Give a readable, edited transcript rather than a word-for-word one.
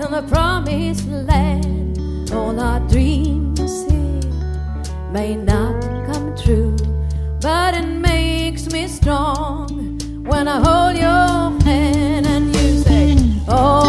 in the promised land. All our dreams here may not come true, but it makes me strong when I hold your hand and you say, oh,